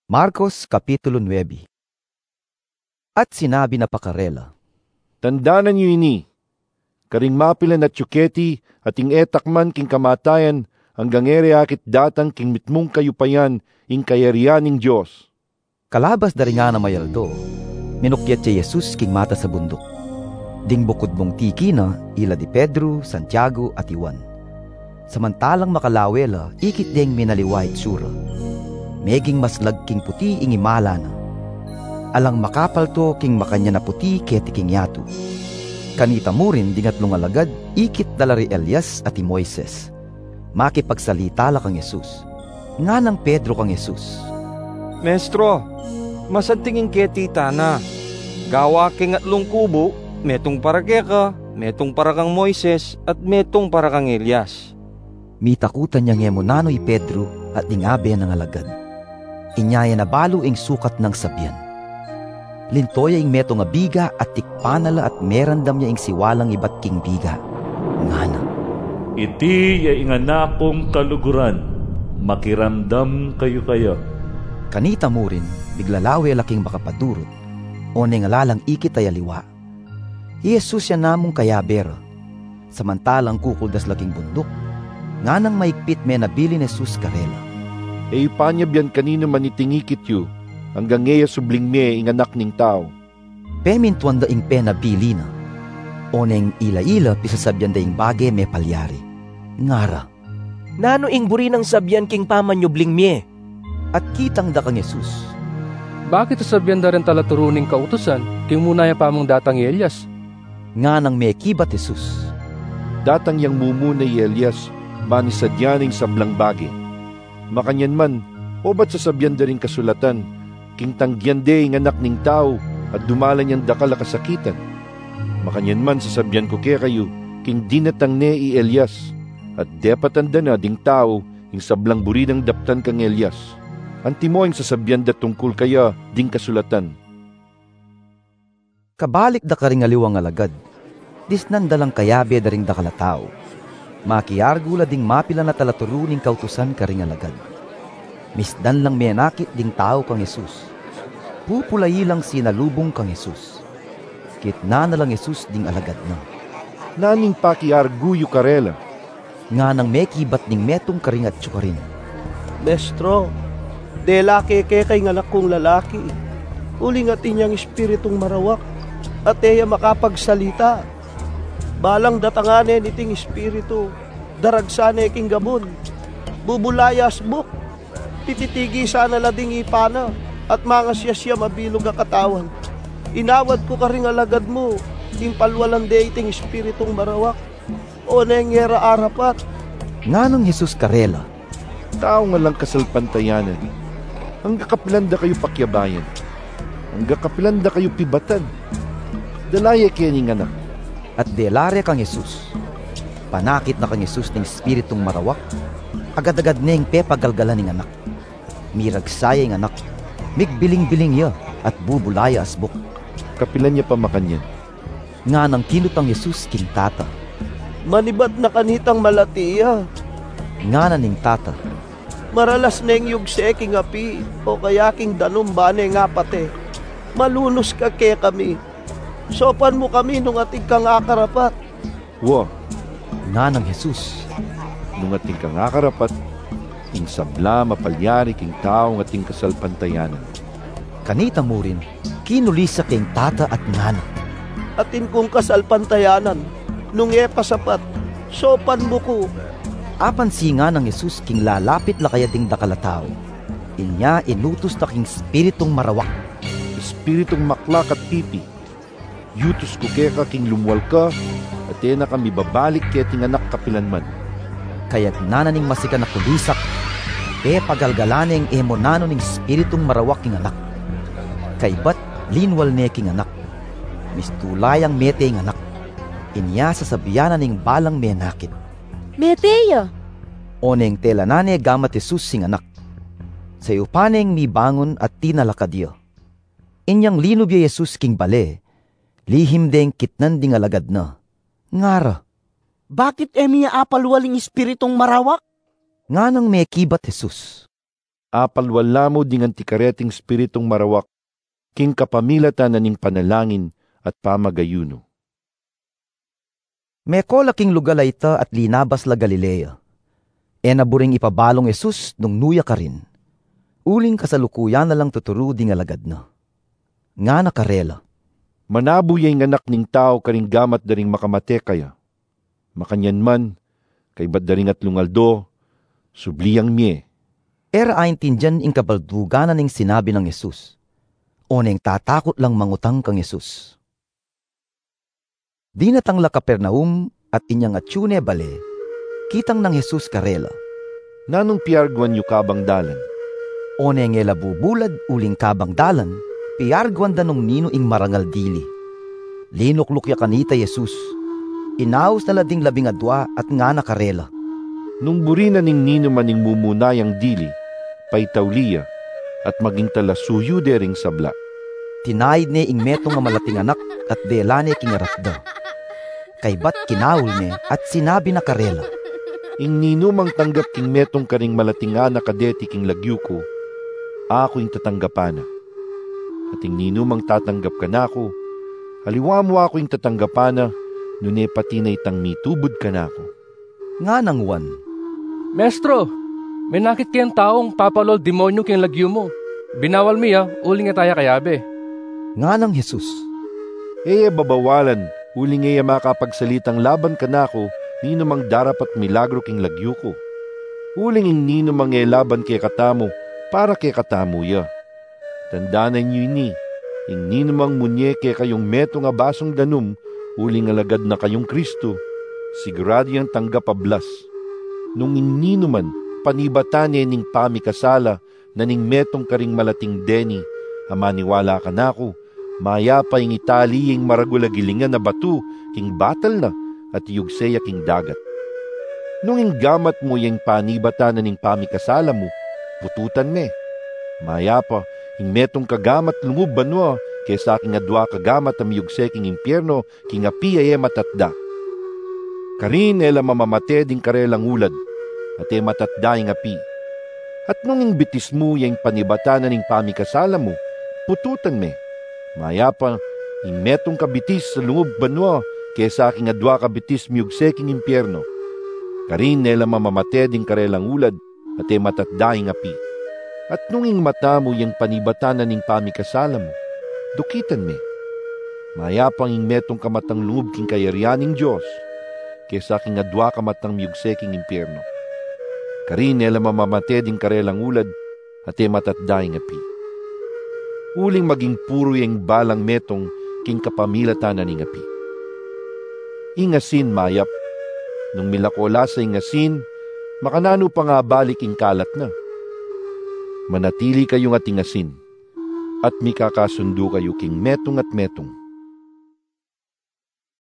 Marcos Kapitulo 9. At sinabi na pakarela, Tandanan niyo ini, karing mapilan at yuketi at ing etakman king kamatayan hanggang ere akit datang king mitmong kayupayan ing kayarian ning Diyos. kalabas dari nga na mayaldo, minukyat si Jesus king mata sa bundok. Ding bukod mong tiki na ila di Pedro, Santiago at Juan. Samantalang makalawela, ikit ding minaliwait sura. Meging maslag king puti ing imala na. Alang makapal to king makanya na puti keti king yato. Kanita mo rin dingatlong alagad, ikit dalari Elias at Moises. Makipagsalita la kang Jesus. Nga ng Pedro kang Jesus. Mestro, masadtingin keti tana. Gawa king atlong kubo, metong para keka, metong para kang Moises, at metong para kang Elias. Mitakutan niya ngemo nanoy Pedro at dingabe ng alagad. Inyaya na balo ing sukat ng sabyan. Lintoya ing meto nga biga at tikpanala at merandam niya ing siwalang ibat king biga. Ngana. Iti ya inganakong kaluguran, makiramdam kayo. Kanita mo rin, biglalawe laking makapadurot, o nengalalang ikit ay aliwa. Jesus ya namong kayabera, samantalang kukuldas laking bundok, nga nang maigpit me nabili ni Jesus karela. E ipanyabyan kanino man itingikit yu, hanggang ngayon subling me ing anak ning tao. Pemintuan da ing penabili na, o neng ila-ila pisasabyan da ing bagay me palyari. Ngara. Nano ing buri ng sabyan king pamanyubling mie? At kitang da kang Jesus. Bakit sabihan da rin talaturuning kautusan, king muna ya pamong datang Elias? Nga nang may kibat Jesus. Datang yang mumunay Elias, mani sadyaning sablang bagay. Makanyan man, o ba't sasabyan da rin kasulatan, king tanggian de ing anak ning tao, at dumalan niyang dakal kasakitan. Makanyan man sasabyan ko kaya kayo, king dinatang ne i Elias, at depatanda na ding tao, ing sablang buri ng daptan kang Elias. Antimo ang sasabyan da tungkol kaya ding kasulatan. Kabalik da karing aliwang alagad, disnan dalang kayabe da ring dakalatao. Makiyargula ding mapila na talaturuning kautusan karing alagad. Misdan lang menakit ding tao kang Jesus. Pupulayi lang sinalubong kang Jesus. Kitna na lang Jesus ding alagad na. Naning pakiarguyo karela. Nga nang mekibat ding metong karingat tsukarin. Mestro, de laki kay nga kong lalaki. Uling at inyang espiritong marawak at eya makapagsalita. Balang datanganin iting espiritu, daragsane king gamon. Bubulayas buk, tititigi sana lading ipana, at mga siya mabilog a katawan. Inawad ko karing alagad mo, impalwalang de iting espiritong marawak, o nengyera arapat. Nga nang Jesus karela. Tao nga lang kasalpantayanan. Hangga kapilanda kayo pakyabayan. Hangga kapilanda kayo pibatan. Dalaya kening anak. At delare kang Jesus. Panakit na kang Jesus ng espiritong marawak. Agad-agad neng pepagalgalan ng anak. Miragsaya ng anak. Migbiling-biling ya at bubulaya asbok. Kapilan niya pamakanyan. Nga nang kinutang Jesus king tata. Manibat na kanitang malatiya. Nga na ning tata. Maralas neng yugse king api o kaya king danumbane nga pate. Malunos ka kaya kami. Sopan mo kami nung ating kang akarapat. Wa. Nga ng Jesus. Nung ating kang akarapat, ing sabla mapalyari king tao ng ating kasalpantayanan. Kanita mo rin, kinulisa king tata at ngana. Atin kong kasalpantayanan, nung pasapat, sopan mo ko. Apan singa ng Jesus king lalapit la kaya ding dakalatao. Inya inutos na king spiritong marawak. Spiritong maklak at pipi. Yutos ko kaya ka king lumwal ka, at na kami babalik kaya ting anak kapilanman. Kaya't nananing masika na kulisak, pagalgalaneng emonano ning spiritong marawak king anak. Kaybat linwal ne king anak. Mistulayang mete ing anak. Inya sasabiyanan ning balang menakit. Meteya. O neng telanane gamat Jesus sing anak. Sa upaneng mi bangon at tinalakadyo. Inyang linubya Jesus king bale, lihim deng kitnan ding alagad na. Ngara. Bakit emiya apalwaling espiritong marawak? Nga nang may kibat Jesus. apal wala mo dingan ti kareting spiritong marawak, king kapamilatan na ning panalangin at pamagayuno. Meko laking lugar ita at linabas la Galilea. Naburing ipabalong Jesus nung nuya ka rin. Uling kasalukuyan na lang tuturo di nga lagad na. Nga nakarela. Manabuyay nga anak ning tao karing gamat daring makamate kaya. Makanyan man, kay bad daring at lungaldo, subliyang mie. Era ayon tindyan ing kabalduganan ning sinabi ng Jesus. O neng tatakot lang mangutang kang Jesus. Di natang la Capernaum at inyang atyune bale, kitang ng Jesus karela. Nanong piarguan yu kabang dalan? O neng bubulad uling kabang dalan, piarguan danong nino ing marangal dili. Linukluk ya kanita Jesus. Inaos na lading 12 at nga nakarela. Nung burina ning nino maning mumunayang dili, paitawliya, at maging talasuyo dering sabla. Tinaid ne ing meto nga malating anak at delane kingarapda. Kay bat kinawul ne at sinabi na karela. Ing nino mang tanggap king metong karing malating anak kadeti king lagyuko, ako ing tatanggapana. At ing nino mang tatanggap ka na ako, haliwa mo ako ing tatanggapana, nune pati na itang mitubod ka na ako. Nga nang Juan. Mestro, may nakit kayang taong papalol demonyo kayang lagyo mo. Binawal miya, uling nga tayo kayabe. Nga nang Jesus. Babawalan, uling makapagsalitang laban ka na ako, nino mang darapat milagro king lagyo ko. Uling ing nino mang laban kay katamo, para kay katamo ya. Tandaanan nyo ini, ing nino mang munye kay kayong meto nga basong danum, uling alagad na kayong Kristo, sigurado yang tanggap ablas. Nung innino man, panibatane ning pamikasala, na ning metong karing malating deni, amaniwala ka na ako, maya pa ing Itali ing maragulagilingan na batu, king batal na, at yugseya king dagat. Nung ing gamat mo yung panibata na ning pamikasala mo, pututan me. Maya pa, ing metong kagamat lumuban mo, kesa king adwa kagamat am yugse king impyerno, king api ay matatda. Karin mamamate ding karelang ulad, at matatda ing api. At nung ing bitis mo yung panibata na ning pamikasala mo, pututan me. Maya pa, ing metong kabitis sa lungub banwa, kesa aking adwa kabitis miyugse king impyerno. Karin mamamate ding karelang ulad, at matatda ing api. At nung ing mata mo yung panibata na ning pamikasala mo, dukitan me. Maya pang ing metong kamatang lungub king kayarianing Diyos, kesa aking adwa kamatang miyugse king impyerno. Karin mamamate ding karelang ulad, at matatda ing api. Uling maging puro yung balang metong king kapamilatan na ning api. Ingasin mayap, nung milakola sa ingasin, makanano pa nga balik ing kalat na. Manatili kayong at ingasin, at mikakasundo kayo king metong at metong.